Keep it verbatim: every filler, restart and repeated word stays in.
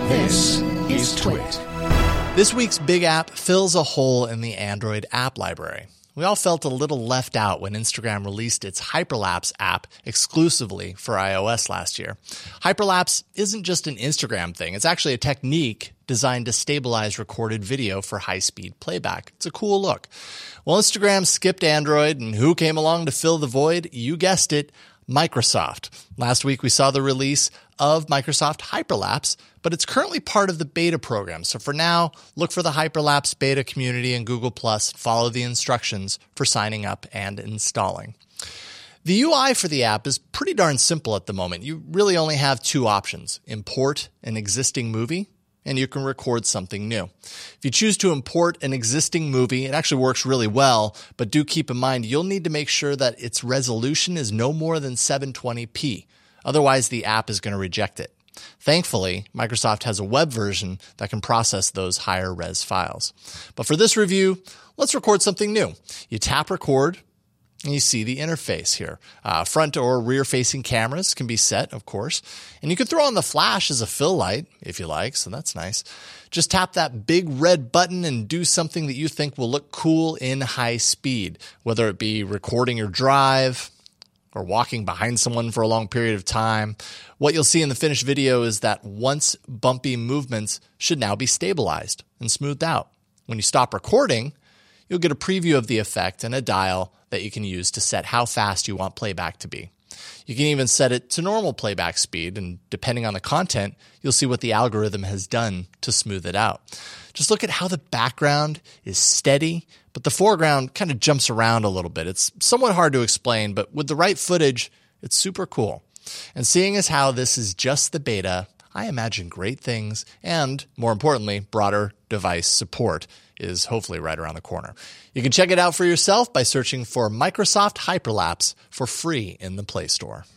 This is Twit. This week's big app fills a hole in the Android app library. We all felt a little left out when Instagram released its Hyperlapse app exclusively for iOS last year. Hyperlapse isn't just an Instagram thing. It's actually a technique designed to stabilize recorded video for high-speed playback. It's a cool look. Well, Instagram skipped Android, and who came along to fill the void? You guessed it, Microsoft. Last week, we saw the release of Microsoft Hyperlapse, but it's currently part of the beta program. So for now, look for the Hyperlapse beta community in Google Plus. Follow the instructions for signing up and installing. The U I for the app is pretty darn simple at the moment. You really only have two options: import an existing movie, and you can record something new. If you choose to import an existing movie, it actually works really well, but do keep in mind you'll need to make sure that its resolution is no more than seven twenty p. Otherwise, the app is going to reject it. Thankfully, Microsoft has a web version that can process those higher res files. But for this review, let's record something new. You tap record, and you see the interface here. Uh, front or rear-facing cameras can be set, of course. And you can throw on the flash as a fill light, if you like, so that's nice. Just tap that big red button and do something that you think will look cool in high speed, whether it be recording your drive or walking behind someone for a long period of time. What you'll see in the finished video is that once bumpy movements should now be stabilized and smoothed out. When you stop recording, you'll get a preview of the effect and a dial that you can use to set how fast you want playback to be. You can even set it to normal playback speed, and depending on the content, you'll see what the algorithm has done to smooth it out. Just look at how the background is steady, but the foreground kind of jumps around a little bit. It's somewhat hard to explain, but with the right footage, it's super cool. And seeing as how this is just the beta, I imagine great things and, more importantly, broader device support is hopefully right around the corner. You can check it out for yourself by searching for Microsoft Hyperlapse for free in the Play Store.